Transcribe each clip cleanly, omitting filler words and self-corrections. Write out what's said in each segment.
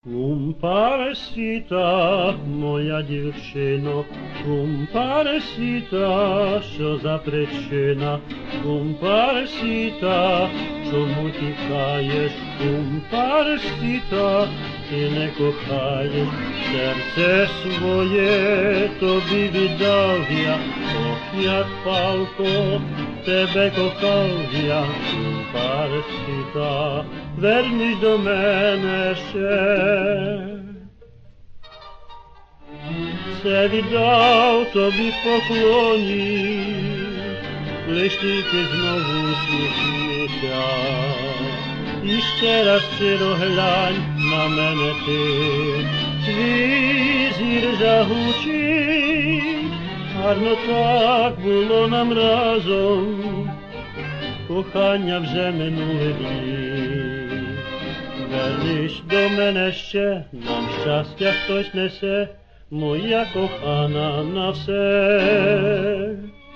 Кумпарсіта, моя дівчино, кумпарсіта, що за причина? Кумпарсіта, чому тікаєш? Кумпарсіта, ти не кохаєш, серце своє тобі віддав я, ох, як палко, тебе кохав я, кумпарсіта, вернись до мене ще. Все віддав тобі в поклоні, лиш тільки знову усміхнися, і ще раз щиро глянь на мене ти, твій зір жагучий, гарно так було нам разом, кохання вже минули дні. Вернись до мене ще, нам щастя хтось несе, моя кохана на все.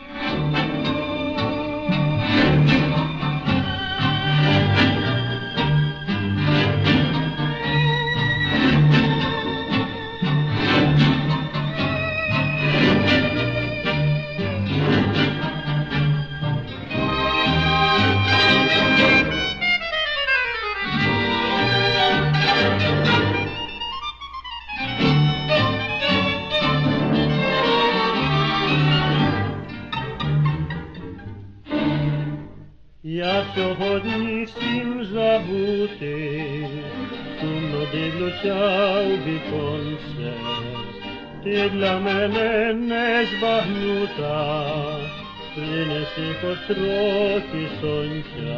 Я сьогодні всім забутий, сумно дивлюся у віконце, ти для мене не збагнута, принеси хоч трохи сонця.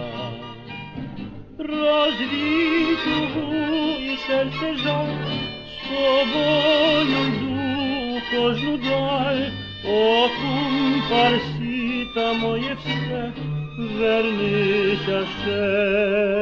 Розвій тугу і серце жаль, з тобою йду кожну даль, о, кумпарсіта, моє все, вернися ще.